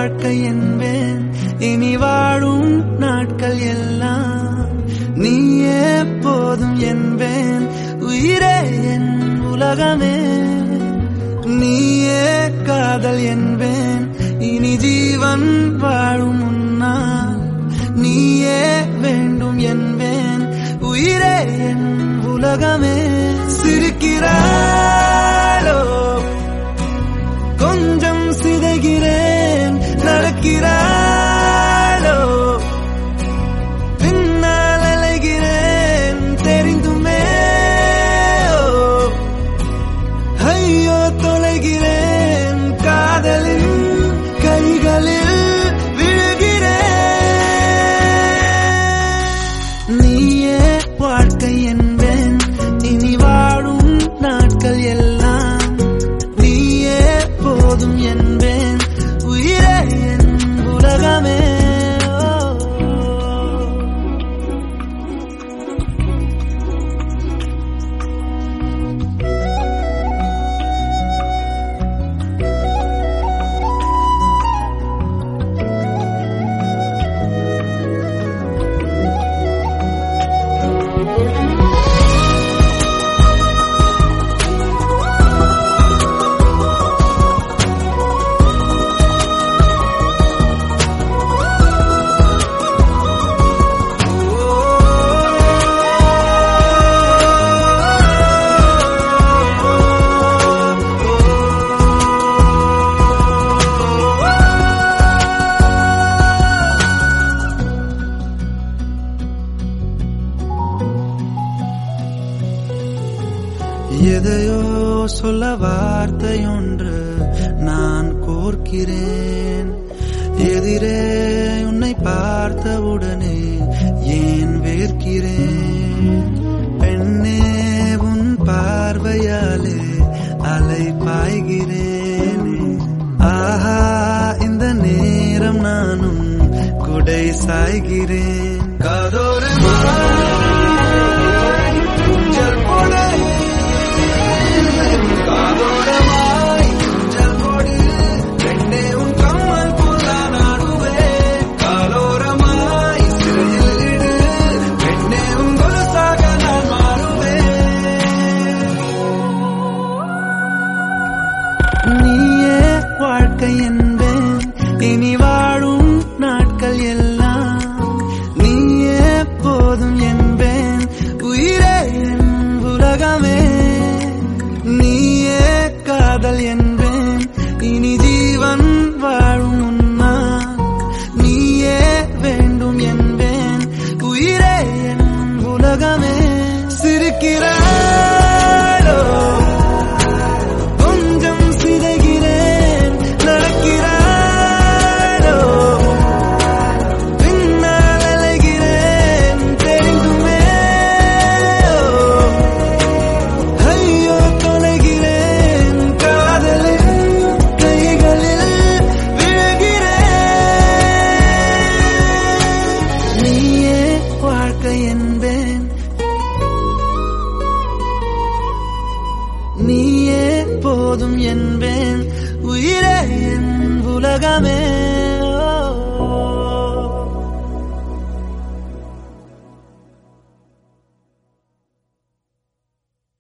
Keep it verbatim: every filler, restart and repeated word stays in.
வாழ்க்கை என்பேன் இனி வாழும் நாட்கள் எல்லாம் நீயே போதும் என்பேன் உயிரே என் உலகமே நீயே காதல் என்பேன் இனி ஜீவன் வாழும் முன்னால் நீயே வேண்டும் என்பேன் உயிரே என் உலகமே சிரிக்கிறாளோ கொஞ்சம் சிதைகிறேன் நடக்கிறாளோ பின்னால் அலைகிறேன் தெரிந்துமே ஐயோ தொலைகிறேன் காதலின் கைகளில் விழுகிறேன் நீயே வாழ்க்கை என்பேன் இனி வாழும் நாட்கள் எல்லாம் நீயே போதும் என்பேன் உயிரே என் உலகமே எதையோ சொல்ல வார்த்தையொன்று நான் கோர்க்கிறேன் எதிரே உன்னை பார்த்தவுடனே ஏன் வேர்க்கிறேன் பெண்ணே உன் பார்வையாலே அலை பாய்கிறேன் ஆஹா இந்த நேரம் நானும் குடை சாய்கிறேன் காதோரமாய் ஊஞ்சல் போட காதோரமாய் ஊஞ்சல் போடு பெண்ணே உன் கம்மல் போல நாடுவேன் காலோரமாய் சிறையில் இடு பெண்ணே உன் கொலுசாக நான் மாறுவேன் நீயே வாழ்க்கை என்பேன் இனி வாழும் நாட்கள் எல்லாம் நீயே போதும் என்பேன் உயிரே என் உலகமே நீயே காதல் என்பேன் இனி ஜீவன் வாழும் முன்னால் நீயே வேண்டும் என்பேன் உயிரே என் உலகமே சிரிக்கிறாளோ கொஞ்சம் சிதைகிறேன் நடக்கிறாளோ பின்னால் அலைகிறேன் தெரிந்துமே ஐயோ தொலைகிறேன் காதலின் கைகளில் விழுகிறேன் நீயே வாழ்க்கை என்பேன் நீயே போதும் என்பேன் உயிரே என் உலகமே